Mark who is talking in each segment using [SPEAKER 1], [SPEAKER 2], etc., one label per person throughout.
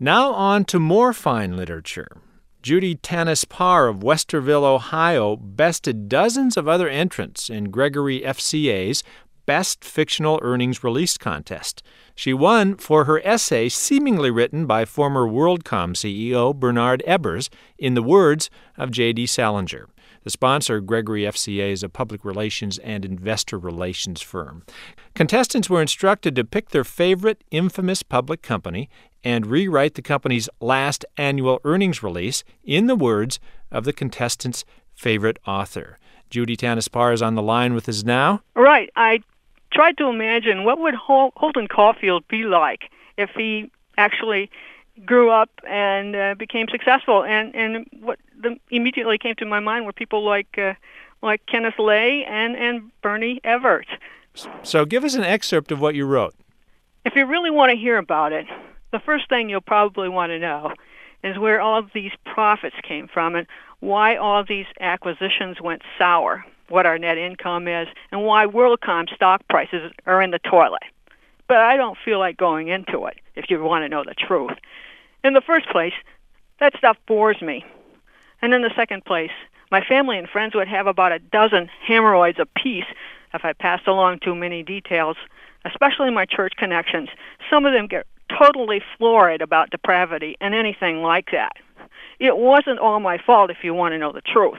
[SPEAKER 1] Now on to more fine literature. Judy Tanis Parr of Westerville, Ohio, bested dozens of other entrants in Gregory FCA's Best Fictional Earnings Release contest. She won for her essay seemingly written by former WorldCom CEO Bernard Ebbers in the words of J.D. Salinger. The sponsor, Gregory FCA, is a public relations and investor relations firm. Contestants were instructed to pick their favorite infamous public company and rewrite the company's last annual earnings release in the words of the contestant's favorite author. Judy Tanis Parr is on the line with us now.
[SPEAKER 2] Right. I tried to imagine what would Holden Caulfield be like if he actually grew up and became successful. And what immediately came to my mind were people like Kenneth Lay and Bernie Ebbers.
[SPEAKER 1] So give us an excerpt of what you wrote.
[SPEAKER 2] If you really want to hear about it, the first thing you'll probably want to know is where all of these profits came from and why all of these acquisitions went sour, what our net income is, and why WorldCom stock prices are in the toilet. But I don't feel like going into it if you want to know the truth. In the first place, that stuff bores me. And in the second place, my family and friends would have about a dozen hemorrhoids apiece if I passed along too many details, especially my church connections. Some of them get totally florid about depravity and anything like that. It wasn't all my fault if you want to know the truth.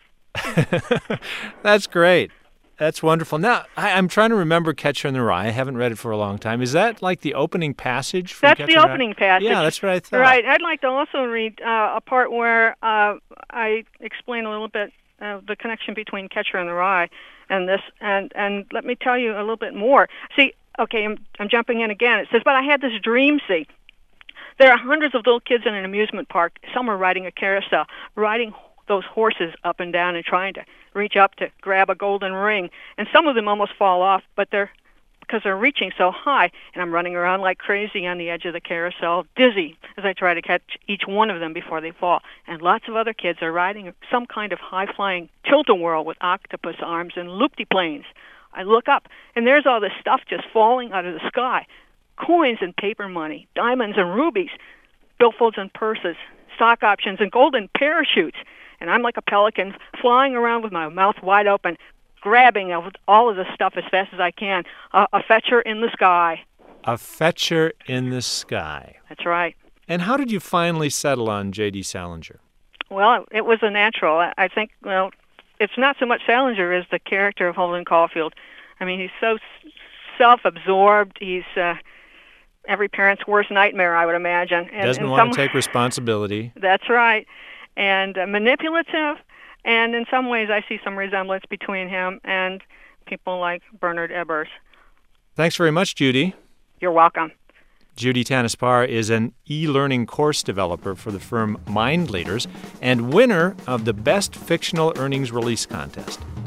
[SPEAKER 1] That's great. That's wonderful. Now, I'm trying to remember Catcher in the Rye. I haven't read it for a long time. Is that like the opening passage? From
[SPEAKER 2] That's the opening passage.
[SPEAKER 1] Yeah, that's what I thought.
[SPEAKER 2] Right. I'd like to also read a part where I explain a little bit the connection between Catcher in the Rye and this, and let me tell you a little bit more. See, okay, I'm jumping in again. It says, but I had this dream, see. There are hundreds of little kids in an amusement park. Some are riding a carousel, riding those horses up and down and trying to reach up to grab a golden ring. And some of them almost fall off, but because they're reaching so high. And I'm running around like crazy on the edge of the carousel, dizzy as I try to catch each one of them before they fall. And lots of other kids are riding some kind of high-flying tilt-a-whirl with octopus arms and loop-de-planes. I look up, and there's all this stuff just falling out of the sky. Coins and paper money, diamonds and rubies, billfolds and purses, stock options and golden parachutes. And I'm like a pelican flying around with my mouth wide open, grabbing all of this stuff as fast as I can. A fetcher in the sky.
[SPEAKER 1] A fetcher in the sky.
[SPEAKER 2] That's right.
[SPEAKER 1] And how did you finally settle on J.D. Salinger?
[SPEAKER 2] Well, it was a natural. I think, well, it's not so much Salinger as the character of Holden Caulfield. I mean, he's so self-absorbed. He's every parent's worst nightmare, I would imagine. And
[SPEAKER 1] doesn't want to take responsibility.
[SPEAKER 2] That's right. And manipulative. And in some ways, I see some resemblance between him and people like Bernard Ebbers.
[SPEAKER 1] Thanks very much, Judy.
[SPEAKER 2] You're welcome.
[SPEAKER 1] Judy Tanis Parr is an e-learning course developer for the firm Mind Leaders and winner of the Best Fictional Earnings Release contest.